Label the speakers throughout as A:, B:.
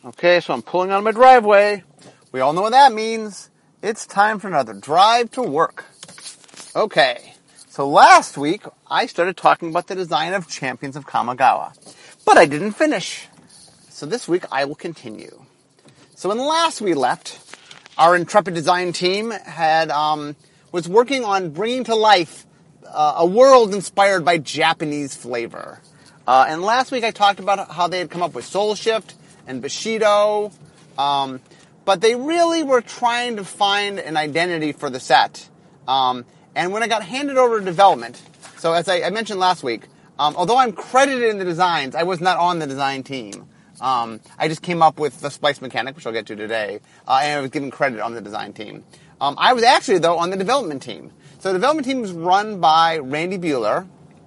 A: Okay, so I'm pulling out of my driveway. We all know what that means. It's time for another drive to work. Okay, so last week I started talking about the design of Champions of Kamigawa, but I didn't finish. So this week I will continue. So when last we left, our intrepid design team was working on bringing to life a world inspired by Japanese flavor. And last week I talked about how they had come up with Soul Shift and Bushido, but they really were trying to find an identity for the set. And when I got handed over to development, so as I mentioned last week, although I'm credited in the designs, I was not on the design team. I just came up with the splice mechanic, which I'll get to today, and I was given credit on the design team. I was actually, though, on the development team. So the development team was run by Randy Buehler,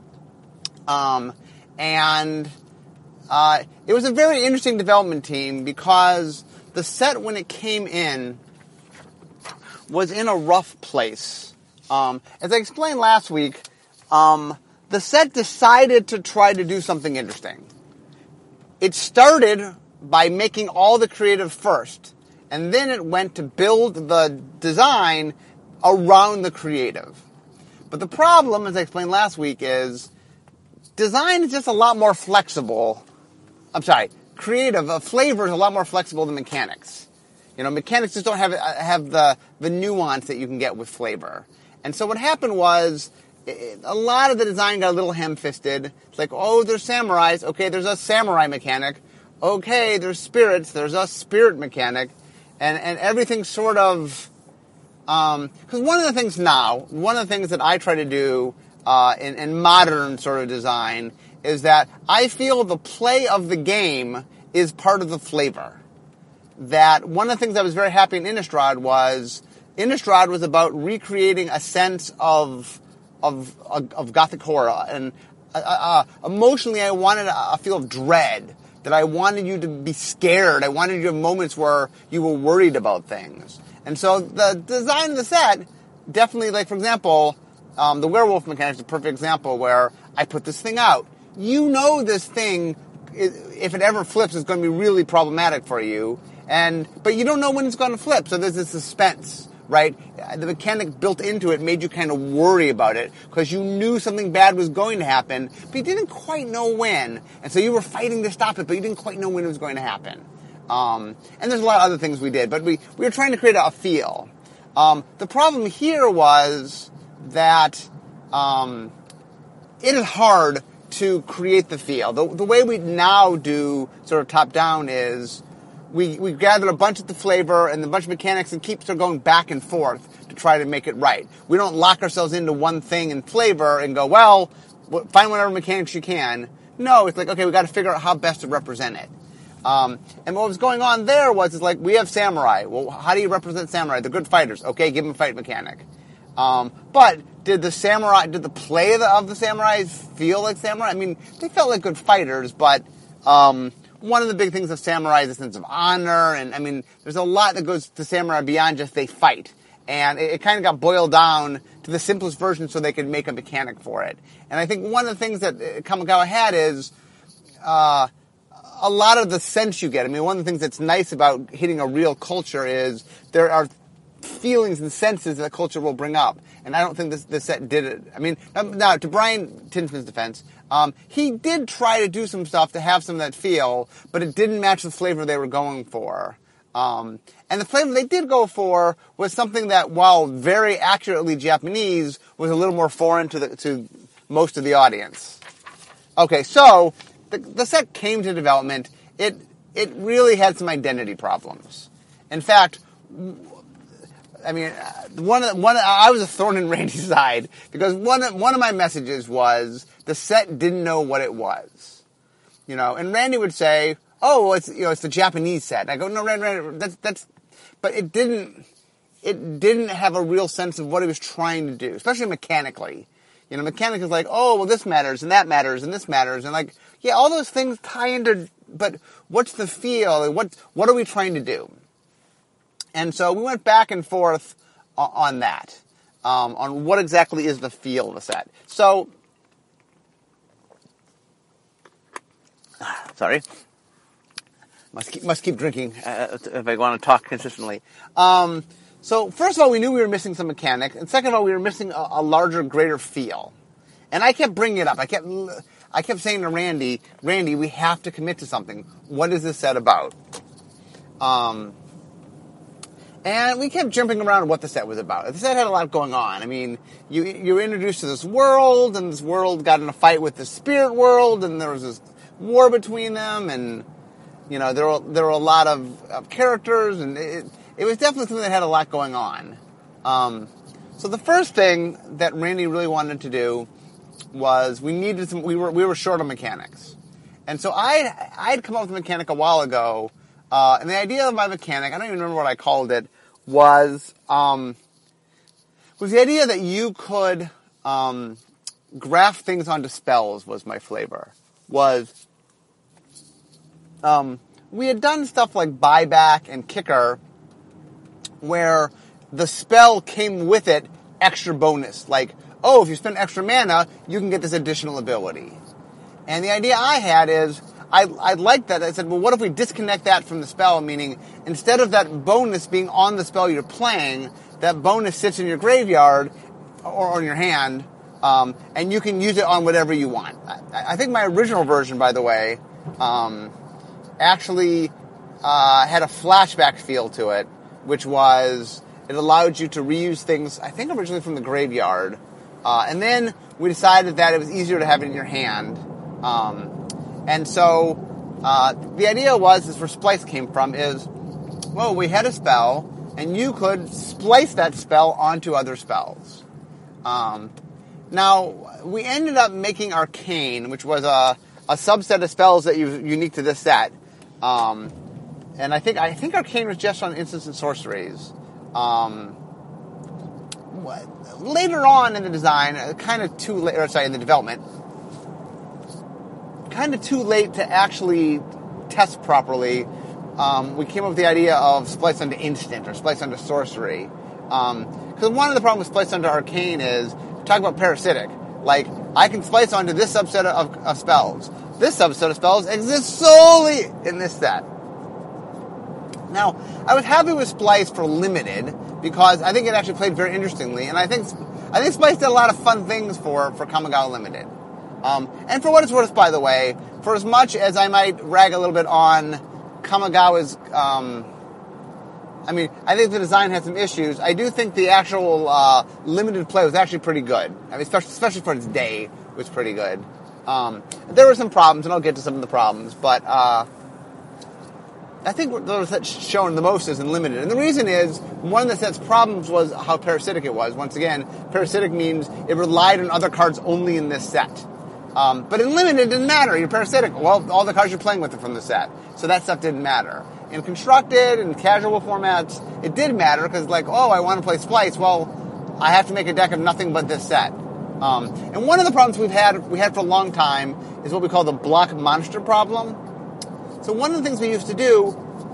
A: and it was a very interesting development team because the set, when it came in, was in a rough place. As I explained last week, the set decided to try to do something interesting. It started by making all the creative first, and then it went to build the design around the creative. But the problem, as I explained last week, is design is just a lot more flexible. Flavor is a lot more flexible than mechanics. You know, mechanics just don't have the nuance that you can get with flavor. And so what happened was, a lot of the design got a little ham-fisted. It's like, oh, there's samurais. Okay, there's a samurai mechanic. Okay, there's spirits. There's a spirit mechanic. And everything sort of... Because one of the things that I try to do in modern sort of design is that I feel the play of the game is part of the flavor. That one of the things I was very happy in Innistrad was about recreating a sense of Gothic horror, and emotionally I wanted a feel of dread, that I wanted you to be scared, I wanted you to have moments where you were worried about things. And so the design of the set definitely, like, for example, the werewolf mechanic is a perfect example where I put this thing out. You know this thing, if it ever flips, is going to be really problematic for you, but you don't know when it's going to flip, so there's this suspense. Right? The mechanic built into it made you kind of worry about it because you knew something bad was going to happen, but you didn't quite know when. And so you were fighting to stop it, but you didn't quite know when it was going to happen. And there's a lot of other things we did, but we were trying to create a feel. The problem here was that it is hard to create the feel. The way we now do sort of top-down is we gather a bunch of the flavor and a bunch of mechanics and keep sort of going back and forth to try to make it right. We don't lock ourselves into one thing in flavor and go, well, find whatever mechanics you can. No, it's like, okay, we got to figure out how best to represent it. And what was going on there was, we have samurai. Well, how do you represent samurai? They're good fighters. Okay, give them a fight mechanic. But did the play of the samurais feel like samurai? I mean, they felt like good fighters, but one of the big things of samurai is a sense of honor, and I mean, there's a lot that goes to samurai beyond just they fight. And it kind of got boiled down to the simplest version so they could make a mechanic for it. And I think one of the things that Kamigawa had is a lot of the sense you get. I mean, one of the things that's nice about hitting a real culture is there are feelings and senses that culture will bring up. And I don't think this set did it. I mean, now, to Brian Tinsman's defense, he did try to do some stuff to have some of that feel, but it didn't match the flavor they were going for. And the flavor they did go for was something that, while very accurately Japanese, was a little more foreign to most of the audience. Okay, so the set came to development. It really had some identity problems. In fact, I mean, I was a thorn in Randy's side because one of my messages was the set didn't know what it was, and Randy would say, "Oh, well, it's the Japanese set." And I go, "No, Randy, that's," but it didn't have a real sense of what it was trying to do, especially mechanically. Mechanic is like, "Oh, well, this matters and that matters and this matters," and like, yeah, all those things tie into, but what's the feel? What are we trying to do? And so we went back and forth on that, on what exactly is the feel of the set. So, Must keep drinking if I want to talk consistently. So first of all, we knew we were missing some mechanic, and second of all, we were missing a larger, greater feel. And I kept bringing it up. I kept saying to Randy, we have to commit to something. What is this set about? And we kept jumping around what the set was about. The set had a lot going on. I mean, you were introduced to this world, and this world got in a fight with the spirit world, and there was this war between them, and you know there were a lot of characters, and it was definitely something that had a lot going on. So the first thing that Randy really wanted to do was we were short on mechanics, and so I'd come up with a mechanic a while ago, and the idea of my mechanic, I don't even remember what I called it, was the idea that you could graph things onto spells was my flavor. We had done stuff like buyback and kicker where the spell came with it extra bonus. Like, oh, if you spend extra mana, you can get this additional ability. And the idea I had is, I liked that. I said, well, what if we disconnect that from the spell? Meaning, instead of that bonus being on the spell you're playing, that bonus sits in your graveyard or on your hand, and you can use it on whatever you want. I think my original version, by the way, actually had a flashback feel to it, which was it allowed you to reuse things, I think originally from the graveyard, and then we decided that it was easier to have it in your hand. And so the idea was, is where Splice came from, is, well, we had a spell, and you could splice that spell onto other spells. Now, we ended up making Arcane, which was a subset of spells that was unique to this set. And I think Arcane was just on instants and sorceries. Later on in the design, kind of too late, in the development, kind of too late to actually test properly, we came up with the idea of splice onto instant or splice onto sorcery. Because one of the problems with splice onto arcane is, talk about parasitic. Like, I can splice onto this subset of spells. This subset of spells exists solely in this set. Now, I was happy with Splice for limited because I think it actually played very interestingly, and I think Splice did a lot of fun things for Kamigawa Limited. And for what it's worth, by the way, for as much as I might rag a little bit on Kamigawa's, I think the design had some issues. I do think the actual limited play was actually pretty good. I mean, especially for its day, it was pretty good. There were some problems, and I'll get to some of the problems, but I think those that's shown the most is in limited. And the reason is, one of the set's problems was how parasitic it was. Once again, parasitic means it relied on other cards only in this set. But in limited, it didn't matter. You're parasitic. Well, all the cards you're playing with are from the set. So that stuff didn't matter. In constructed and casual formats, it did matter because, like, oh, I want to play Splice. Well, I have to make a deck of nothing but this set. And one of the problems we had for a long time is what we call the block monster problem. So one of the things we used to do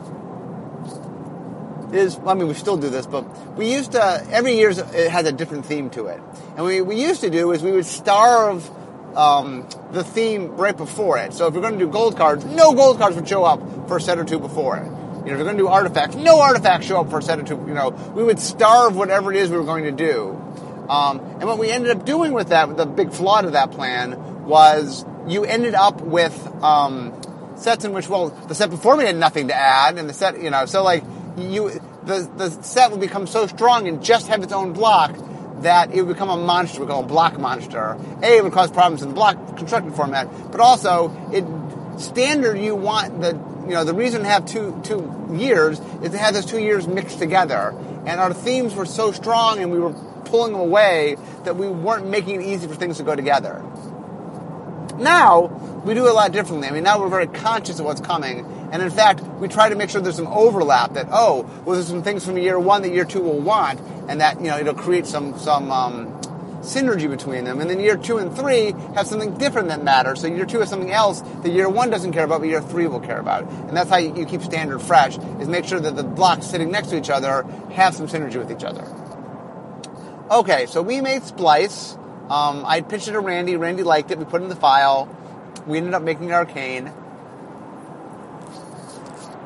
A: is, we still do this, but we used to, every year it has a different theme to it. And what we used to do is we would starve the theme right before it. So if you're going to do gold cards, no gold cards would show up for a set or two before it. If you're going to do artifacts, no artifacts show up for a set or two. We would starve whatever it is we were going to do. And what we ended up doing with that, the big flaw to that plan, was you ended up with sets in which, the set before me had nothing to add, and the set, so like the set would become so strong and just have its own block that it would become a monster, we call a block monster. It would cause problems in the block constructed format, but also standard you want the reason to have two years is to have those 2 years mixed together. And our themes were so strong and we were pulling them away that we weren't making it easy for things to go together. Now, we do it a lot differently. Now we're very conscious of what's coming. And in fact, we try to make sure there's some overlap that, there's some things from year one that year two will want, and that, it'll create some synergy between them. And then year 2 and 3 have something different that matters. So year 2 has something else that year 1 doesn't care about, but year 3 will care about. And that's how you keep standard fresh, is make sure that the blocks sitting next to each other have some synergy with each other. Okay, so we made Splice. I pitched it to Randy. Randy liked it. We put it in the file. We ended up making Arcane.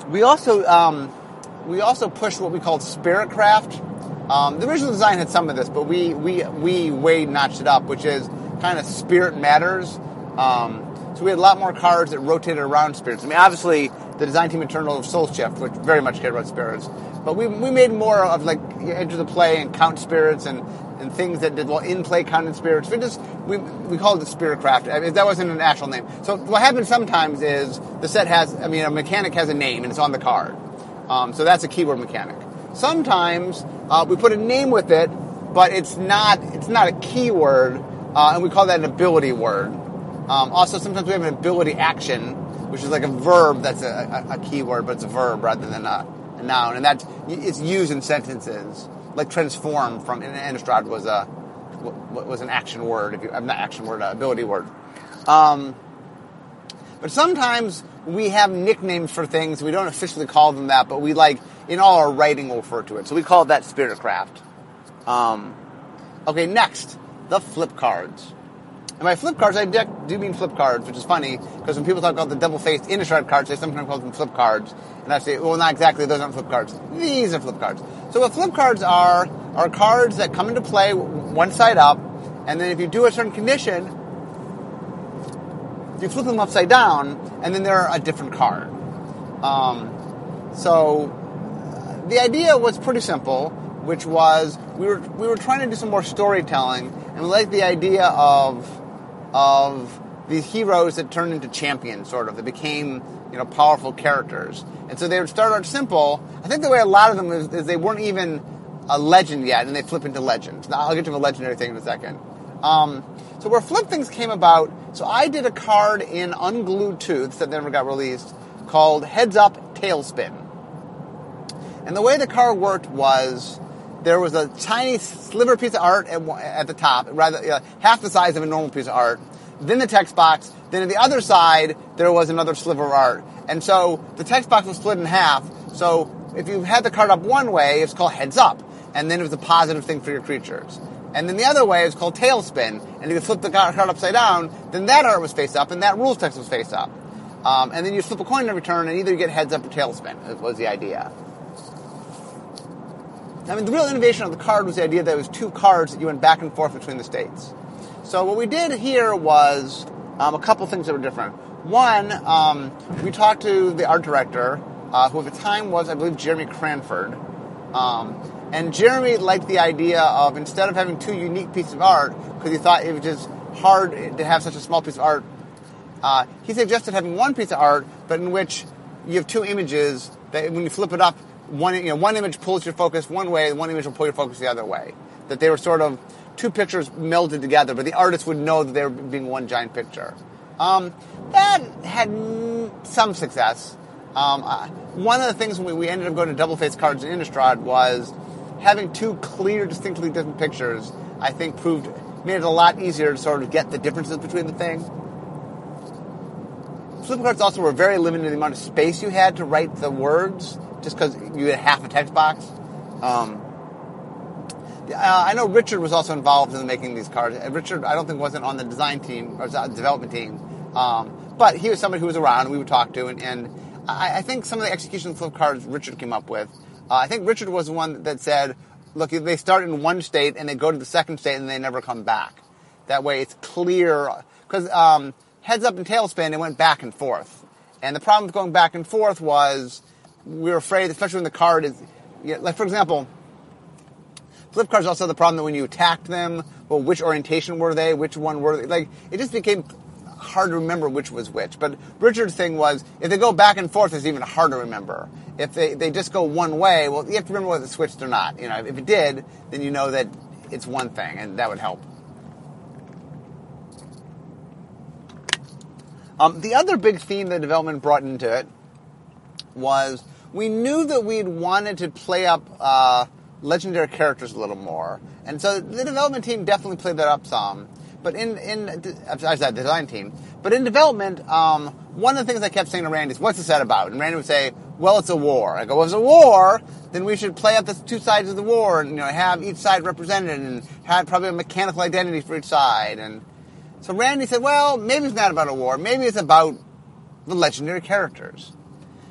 A: We also pushed what we called Spiritcraft. The original design had some of this, but we way notched it up, which is kind of spirit matters. So we had a lot more cards that rotated around spirits. I mean, obviously, the design team internal of Soul Shift, which very much cared about spirits, but we made more of like enter the play and count spirits and things that did well in play counting spirits. We called it Spiritcraft. I mean, that wasn't an actual name. So what happens sometimes is the set has, a mechanic has a name and it's on the card. So that's a keyword mechanic. Sometimes we put a name with it, but it's not a keyword, and we call that an ability word. Also, sometimes we have an ability action, which is like a verb that's a keyword, but it's a verb rather than a noun, and it's used in sentences. Like transform from Innistrad was an action word. Ability word. But sometimes we have nicknames for things. We don't officially call them that, but we in all our writing we'll refer to it. So we call that Spiritcraft. Okay, next, the flip cards. And by flip cards, I do mean flip cards, which is funny, because when people talk about the double-faced Innistrad cards, they sometimes call them flip cards. And I say, well, not exactly, those aren't flip cards. These are flip cards. So what flip cards are cards that come into play one side up, and then if you do a certain condition, you flip them upside down, and then they're a different card. So the idea was pretty simple, which was we were trying to do some more storytelling, and we liked the idea of these heroes that turned into champions, sort of, that became powerful characters. And so they would start out simple. I think the way a lot of them is they weren't even a legend yet, and they flip into legends. Now, I'll get to a legendary thing in a second. So where flip things came about, so I did a card in Unglued Tooths that never got released called Heads Up, Tailspin. And the way the card worked was there was a tiny sliver piece of art at the top, rather half the size of a normal piece of art, then the text box, then on the other side there was another sliver of art. And so the text box was split in half, so if you had the card up one way, it's called Heads Up, and then it was a positive thing for your creatures. And then the other way is called Tailspin, and if you flip the card upside down, then that art was face up, and that rules text was face up. And then you flip a coin every turn, and either you get Heads Up or Tailspin, was the idea. I mean, the real innovation of the card was the idea that it was two cards that you went back and forth between the states. So what we did here was a couple things that were different. One, we talked to the art director, who at the time was, I believe, Jeremy Cranford. And Jeremy liked the idea of, instead of having two unique pieces of art, because he thought it was just hard to have such a small piece of art, he suggested having one piece of art, but in which you have two images that when you flip it up, one image pulls your focus one way, one image will pull your focus the other way. That they were sort of two pictures melded together, but the artist would know that they were being one giant picture. That had some success. One of the things when we ended up going to double-faced cards in Innistrad was having two clear, distinctly different pictures, I think made it a lot easier to sort of get the differences between the things. Flip cards also were very limited in the amount of space you had to write the words, just because you had half a text box. I know Richard was also involved in making these cards. Richard, I don't think, wasn't on the design team or development team, but he was somebody who was around and we would talk to, and I think some of the execution flip cards Richard came up with. I think Richard was the one that said, look, they start in one state and they go to the second state and they never come back. That way it's clear, because Heads Up and Tailspin, it went back and forth. And the problem with going back and forth was we were afraid, especially when the card is, like for example, flip cards also had the problem that when you attacked them, well, which orientation were they? Which one were they? Like, it just became hard to remember which was which. But Richard's thing was, if they go back and forth, it's even harder to remember. If they just go one way, well, you have to remember whether it switched or not. If it did, then you know that it's one thing, and that would help. The other big theme that development brought into it was we knew that we'd wanted to play up legendary characters a little more. And so the development team definitely played that up some. But I said design team. But in development, one of the things I kept saying to Randy is, what's the set about? And Randy would say, well, it's a war. I go, well, if it's a war, then we should play up the two sides of the war and have each side represented and have probably a mechanical identity for each side. And so Randy said, well, maybe it's not about a war. Maybe it's about the legendary characters.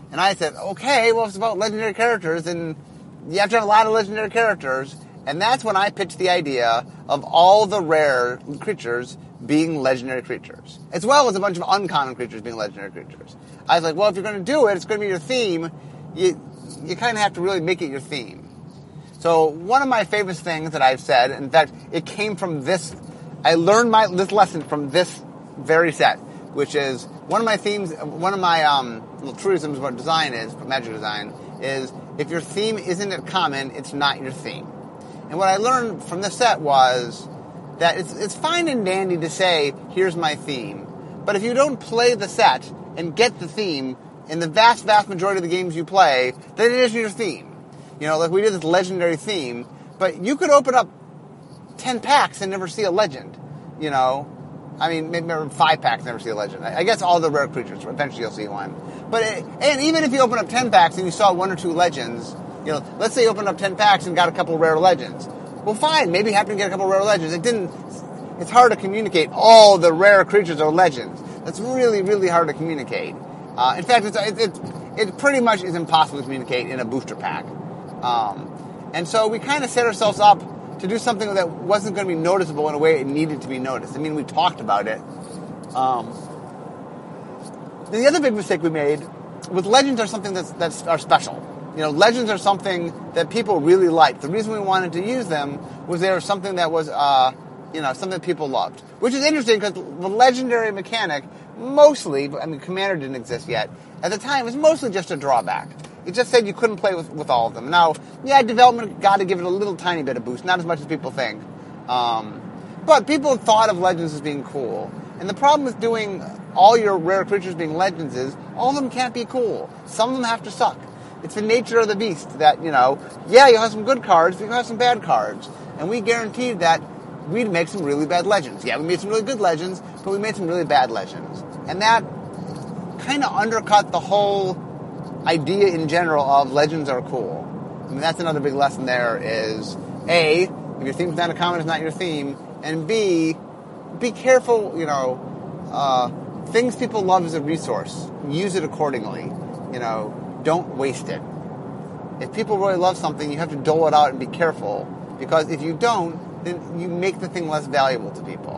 A: And I said, okay, well, if it's about legendary characters, then you have to have a lot of legendary characters. And that's when I pitched the idea of all the rare creatures being legendary creatures, as well as a bunch of uncommon creatures being legendary creatures. I was like, well, if you're going to do it, it's going to be your theme. You kind of have to really make it your theme. So one of my favorite things that I've said, in fact, it came from this. I learned this lesson from this very set, which is one of my themes. One of my little truisms about design is, magic design, is if your theme isn't common, it's not your theme. And what I learned from this set was that it's fine and dandy to say, here's my theme. But if you don't play the set and get the theme in the vast, vast majority of the games you play, then it isn't your theme. You know, like we did this legendary theme, but you could open up 10 packs and never see a legend, you know. I mean, maybe 5 packs and never see a legend. I guess all the rare creatures, eventually you'll see one. And even if you open up 10 packs and you saw 1 or 2 legends, you know, let's say you opened up 10 packs and got a couple rare legends. Well, fine, maybe you happen to get a couple rare legends. It's hard to communicate all the rare creatures are legends. That's really, really hard to communicate. In fact, it pretty much is impossible to communicate in a booster pack. And so we kind of set ourselves up to do something that wasn't going to be noticeable in a way it needed to be noticed. I mean, we talked about it. The other big mistake we made was legends are something that's are special. You know, legends are something that people really like. The reason we wanted to use them was they were something that was, something that people loved. Which is interesting because the legendary mechanic mostly, I mean, Commander didn't exist yet. At the time, it was mostly just a drawback. It just said you couldn't play with all of them. Now, yeah, development got to give it a little tiny bit of boost, not as much as people think. But people thought of legends as being cool. And the problem with doing all your rare creatures being legends is all of them can't be cool. Some of them have to suck. It's the nature of the beast that, you know, yeah, you'll have some good cards, but you'll have some bad cards. And we guaranteed that we'd make some really bad legends. Yeah, we made some really good legends, but we made some really bad legends. And that kind of undercut the whole idea in general of legends are cool. I mean, that's another big lesson there is, A, if your theme's not a common, it's not your theme. And B, be careful, you know, things people love as a resource. Use it accordingly. You know, don't waste it. If people really love something, you have to dole it out and be careful. Because if you don't, then you make the thing less valuable to people.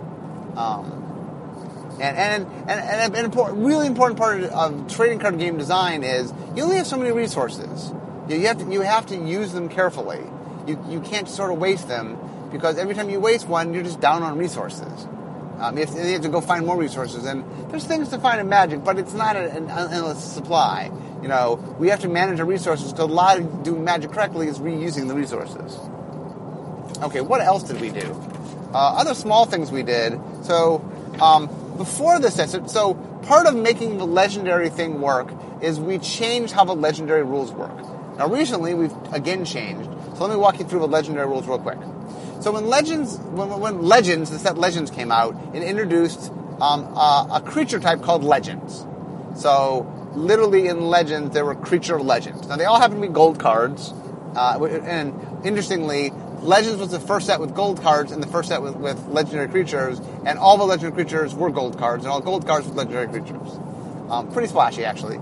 A: And an really important part of trading card game design is you only have so many resources. You have to use them carefully. You can't sort of waste them because every time you waste one, you're just down on resources. You have to go find more resources, and there's things to find in Magic, but it's not an endless supply. You know, we have to manage our resources because a lot of doing Magic correctly is reusing the resources. Okay, what else did we do? Other small things we did. So before this, so part of making the legendary thing work is we changed how the legendary rules work. Now recently we've again changed. So let me walk you through the legendary rules real quick. So when the set Legends came out, it introduced a creature type called Legends. So literally in Legends there were creature legends. Now they all happen to be gold cards, and interestingly, Legends was the first set with gold cards and the first set with legendary creatures, and all the legendary creatures were gold cards, and all gold cards with legendary creatures. Pretty splashy, actually.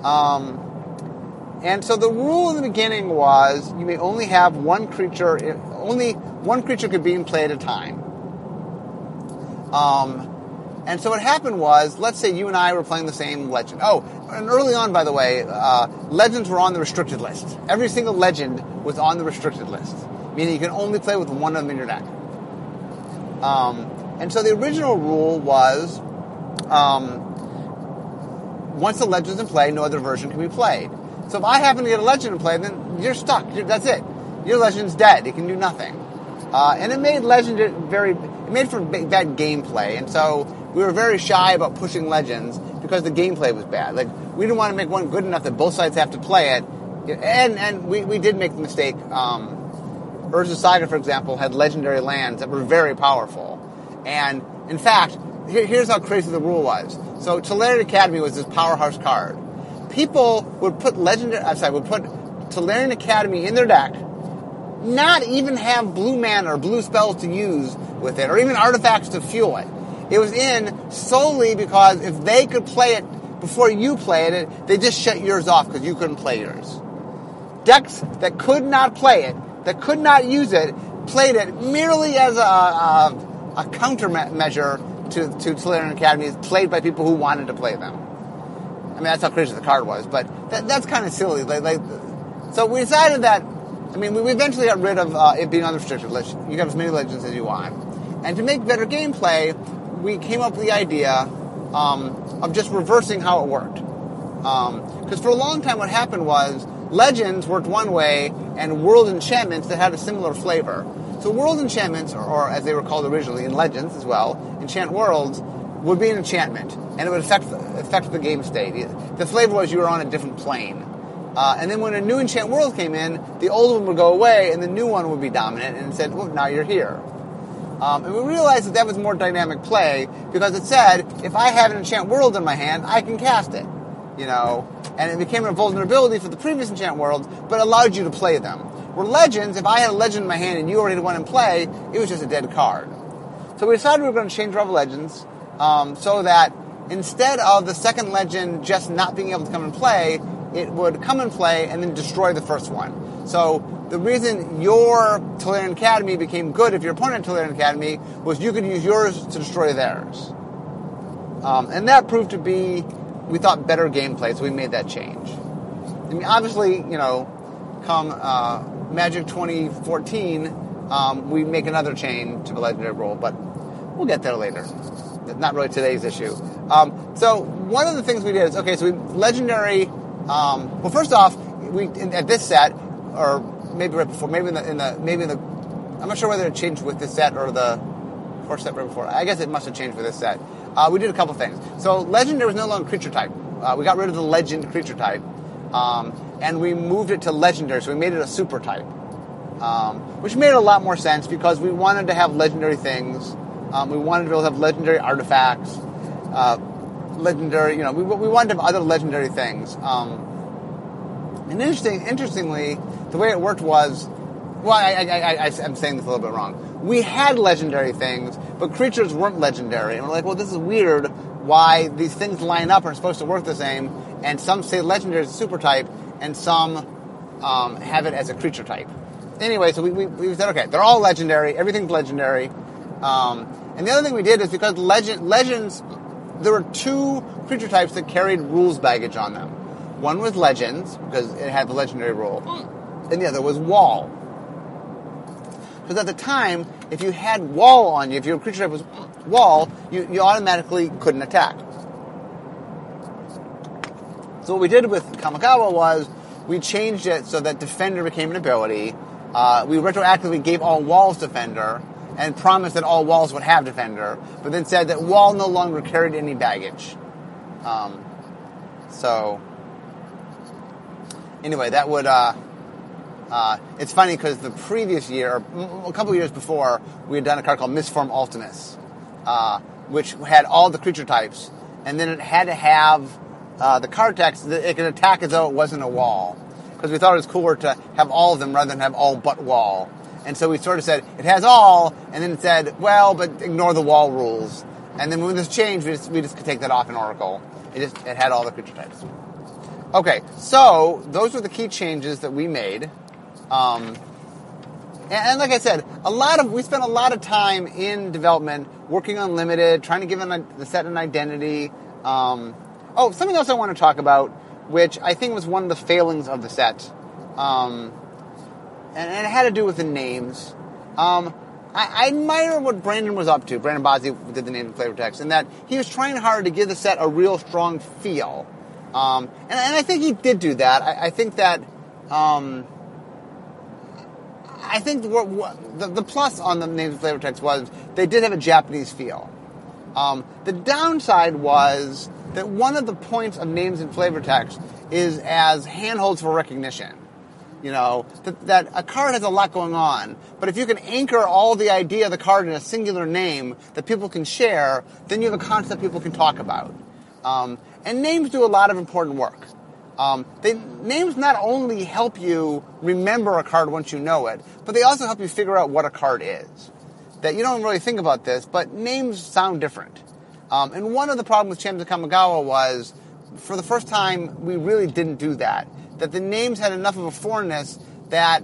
A: And so the rule in the beginning was you may only have one creature could be in play at a time. And so what happened was, let's say you and I were playing the same legend. Oh, and early on, by the way, legends were on the restricted list. Every single legend was on the restricted list, meaning you can only play with one of them in your deck. And so the original rule was, once the legend's in play, no other version can be played. So if I happen to get a legend in play, then you're stuck. That's it. Your legend's dead. It can do nothing. And it made for bad gameplay. And so we were very shy about pushing legends because the gameplay was bad. Like, we didn't want to make one good enough that both sides have to play it. And we did make the mistake. Urza's Saga, for example, had legendary lands that were very powerful. And in fact, here's how crazy the rule was. So Tolarian Academy was this powerhouse card. People would put Tolarian Academy in their deck, not even have blue mana or blue spells to use with it, or even artifacts to fuel it. It was in solely because if they could play it before you played it, they just shut yours off because you couldn't play yours. Decks that could not play it, that could not use it, played it merely as a countermeasure to Tolarian Academies played by people who wanted to play them. I mean, that's how crazy the card was, but that's kind of silly. So we decided that, we eventually got rid of it being unrestricted. You can have as many legends as you want. And to make better gameplay, we came up with the idea of just reversing how it worked. Because for a long time what happened was legends worked one way and world enchantments that had a similar flavor. So world enchantments, or as they were called originally in Legends as well, enchant worlds, would be an enchantment, and it would affect the game state. The flavor was you were on a different plane. And then when a new enchant world came in, the old one would go away, and the new one would be dominant, and it said, well, now you're here. And we realized that was more dynamic play, because it said, if I have an enchant world in my hand, I can cast it. And it became a vulnerability for the previous enchant worlds, but allowed you to play them. Where Legends, if I had a legend in my hand and you already had one in play, it was just a dead card. So we decided we were going to change our Legends so that instead of the second legend just not being able to come and play, it would come and play and then destroy the first one. So the reason your Tolarian Academy became good if your opponent had Tolarian Academy was you could use yours to destroy theirs. And that proved to be, we thought, better gameplay, so we made that change. Obviously, come Magic 2014, we make another change to the legendary rule, but we'll get there later. Not really today's issue. So one of the things we did is, legendary. Well, first off, at this set, or maybe right before, maybe in the, I'm not sure whether it changed with this set or the first set right before. I guess it must have changed with this set. We did a couple things. So legendary was no longer creature type. We got rid of the legend creature type. And we moved it to legendary, so we made it a super type, which made a lot more sense because we wanted to have legendary things. We wanted to be able to have legendary artifacts, legendary, we wanted to have other legendary things. And interestingly, the way it worked was, I'm saying this a little bit wrong. We had legendary things, but creatures weren't legendary. And we're like, well, this is weird why these things line up and are supposed to work the same, and some say legendary is a super type, and some have it as a creature type. Anyway, so we said, okay, they're all legendary, everything's legendary. And the other thing we did is because legends, there were two creature types that carried rules baggage on them. One was legends, because it had the legendary rule, and the other was wall. Because at the time, if you had wall on you, if your creature type was wall, you automatically couldn't attack. So what we did with Kamigawa was we changed it so that Defender became an ability. We retroactively gave all walls Defender and promised that all walls would have Defender, but then said that wall no longer carried any baggage. So anyway, that would... it's funny because the previous year, or a couple of years before, we had done a card called Misform Ultimus, which had all the creature types, and then it had to have the card text that it could attack as though it wasn't a wall, because we thought it was cooler to have all of them rather than have all but wall. And so we sort of said, it has all, and then it said, well, but ignore the wall rules. And then when this changed, we just could take that off in Oracle. It had all the creature types. Okay, so those were the key changes that we made. And like I said, we spent a lot of time in development working on Limited, trying to give the set an identity. Something else I want to talk about, which I think was one of the failings of the set, and it had to do with the names. I admire what Brandon was up to. Brandon Bozzi did the name and flavor text, and that he was trying hard to give the set a real strong feel. And I think he did do that. I think that... I think the plus on the names and flavor text was they did have a Japanese feel. The downside was that one of the points of names and flavor text is as handholds for recognition. That a card has a lot going on, but if you can anchor all the idea of the card in a singular name that people can share, then you have a concept people can talk about. And names do a lot of important work. Names not only help you remember a card once you know it, but they also help you figure out what a card is. That you don't really think about this, but names sound different. And one of the problems with Champs of Kamigawa was for the first time, we really didn't do that. That the names had enough of a foreignness that,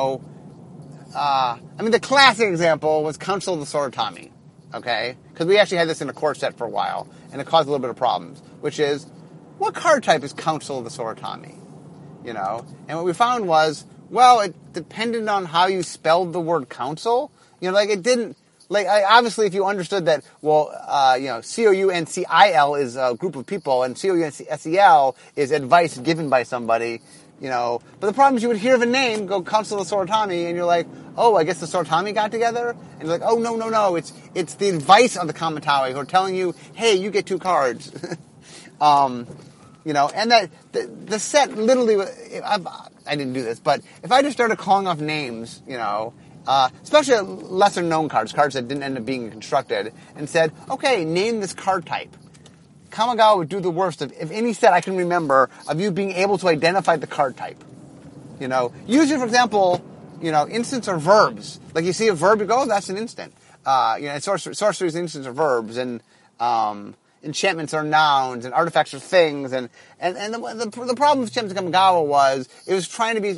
A: the classic example was Council of the Sword of Tommy, okay? Because we actually had this in a core set for a while, and it caused a little bit of problems, which is, what card type is Council of the Sword of Tommy? And what we found was, well, it depended on how you spelled the word council. It didn't, obviously if you understood that, COUNCIL is a group of people, and COUNSEL is advice given by somebody, But the problem is you would hear the name, go Council of the Sorotami, and you're like, oh, I guess the Sorotami got together? And you're like, oh, no, it's the advice of the Kamatawi who are telling you, hey, you get 2 cards. And that the set literally, I didn't do this, but if I just started calling off names, especially lesser known cards that didn't end up being constructed, and said, okay, name this card type. Kamigawa would do the worst of any set I can remember of you being able to identify the card type. Usually, for example, instants are verbs. Like you see a verb, you go, oh, that's an instant. Sorcery's instants are verbs, and enchantments are nouns, and artifacts are things, and the problem with Shimza Kamigawa was it was trying to be,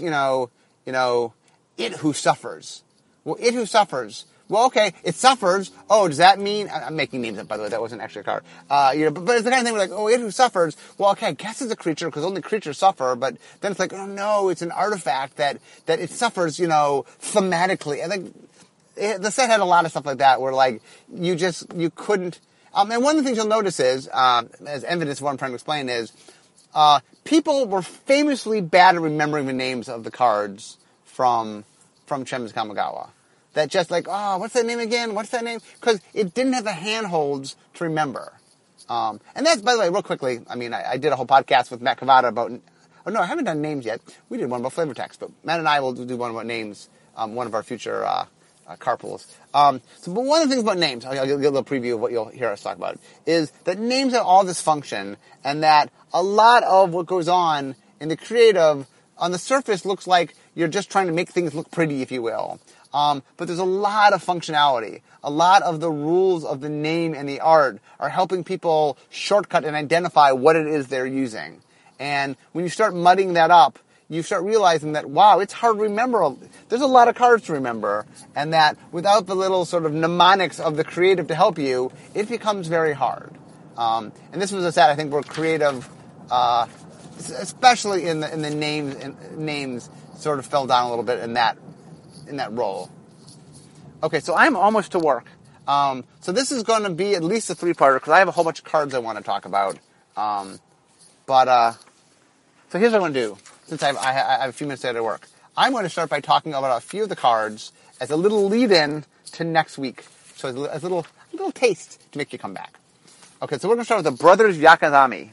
A: it who suffers. Well, it who suffers. Well, okay, it suffers. Oh, does that mean... I'm making names up, by the way. That wasn't actually a card. But it's the kind of thing where, like, oh, it who suffers. Well, okay, I guess it's a creature because only creatures suffer. But then it's like, oh, no, it's an artifact that it suffers, thematically. I think the set had a lot of stuff like that where, like, you couldn't... and one of the things you'll notice is, as evidence of what I'm trying to explain is, people were famously bad at remembering the names of the cards from Shimza Kamigawa. That just like, oh, what's that name again? What's that name? Because it didn't have the handholds to remember. And that's, by the way, real quickly, I did a whole podcast with Matt Cavada about, I haven't done names yet. We did one about flavor text, but Matt and I will do one about names, one of our future carpools. But one of the things about names, I'll give a little preview of what you'll hear us talk about, is that names have all this function, and that a lot of what goes on in the creative, on the surface, looks like you're just trying to make things look pretty, if you will. But there's a lot of functionality. A lot of the rules of the name and the art are helping people shortcut and identify what it is they're using. And when you start mudding that up, you start realizing that, wow, it's hard to remember. There's a lot of cards to remember. And that without the little sort of mnemonics of the creative to help you, it becomes very hard. And this was a set, I think, where creative, especially in the names sort of fell down a little bit in that role. Okay, so I'm almost to work. So this is going to be at least a 3-parter because I have a whole bunch of cards I want to talk about. So here's what I'm going to do. Since I have a few minutes to work, I'm going to start by talking about a few of the cards as a little lead-in to next week. So as a little taste to make you come back. Okay, so we're going to start with the Brothers Yakazami.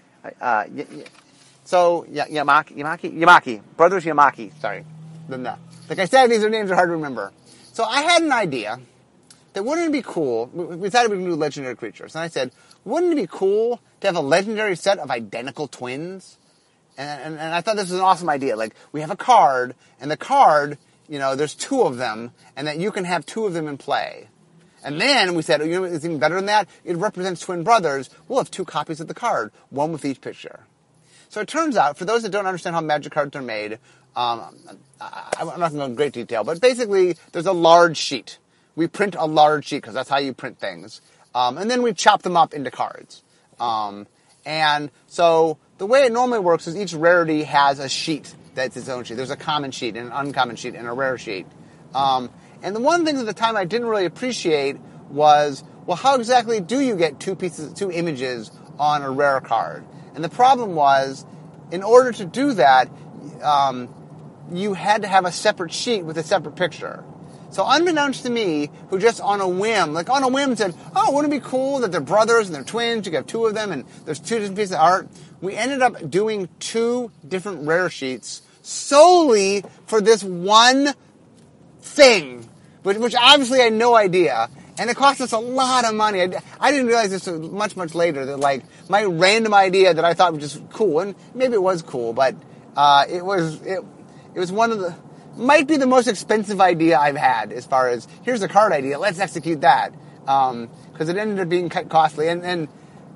A: Yamaki. Brothers Yamaki. Sorry. Like I said, these names are hard to remember. So I had an idea that wouldn't it be cool, we decided we would do legendary creatures, and I said, wouldn't it be cool to have a legendary set of identical twins? And I thought this was an awesome idea. Like, we have a card, and the card, there's 2 of them, and that you can have 2 of them in play. And then we said, it's even better than that. It represents twin brothers. We'll have 2 copies of the card, 1 with each picture. So it turns out, for those that don't understand how magic cards are made, I'm not going to go into great detail, but basically there's a large sheet. We print a large sheet because that's how you print things. And then we chop them up into cards. And so the way it normally works is each rarity has a sheet that's its own sheet. There's a common sheet and an uncommon sheet and a rare sheet. And the one thing at the time I didn't really appreciate was, well, how exactly do you get 2 images on a rare card? And the problem was, in order to do that, you had to have a separate sheet with a separate picture. So unbeknownst to me, who just on a whim said, oh, wouldn't it be cool that they're brothers and they're twins, you can have 2 of them and there's 2 different pieces of art, we ended up doing 2 different rare sheets solely for this one thing, which obviously I had no idea. And it cost us a lot of money. I didn't realize this until much, much later, that like my random idea that I thought was just cool, and maybe it was cool, but it was one of the, might be the most expensive idea I've had as far as, here's a card idea, let's execute that. Because it ended up being costly. And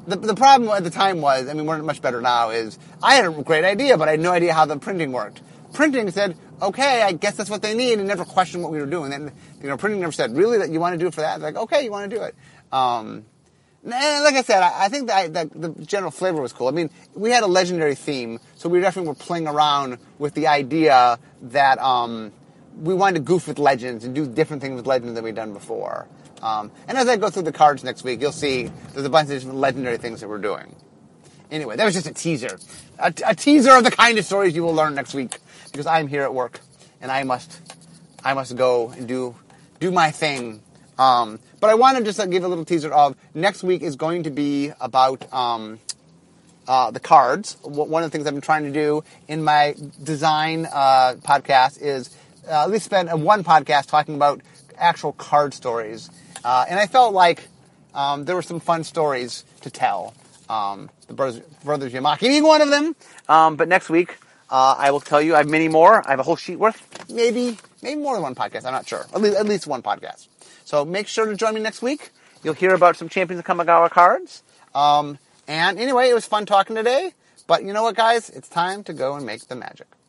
A: The problem at the time was, I mean, we're much better now, is I had a great idea, but I had no idea how the printing worked. Printing said, okay, I guess that's what they need, and never questioned what we were doing. And, printing never said, really, that you want to do it for that? They're like, okay, you want to do it. And like I said, I think that the general flavor was cool. I mean, we had a legendary theme, so we definitely were playing around with the idea that we wanted to goof with legends and do different things with legends than we'd done before. And as I go through the cards next week, you'll see there's a bunch of different legendary things that we're doing. Anyway, that was just a teaser. A teaser of the kind of stories you will learn next week, because I'm here at work, and I must go and do my thing. But I want to just give a little teaser of next week is going to be about the cards. One of the things I've been trying to do in my design podcast is at least spend one podcast talking about actual card stories. And I felt like there were some fun stories to tell. The brothers Yamaki being one of them. But next week, I will tell you I have many more. I have a whole sheet worth. Maybe more than one podcast. I'm not sure. At least one podcast. So make sure to join me next week. You'll hear about some Champions of Kamigawa cards. And anyway, it was fun talking today. But you know what, guys? It's time to go and make the magic.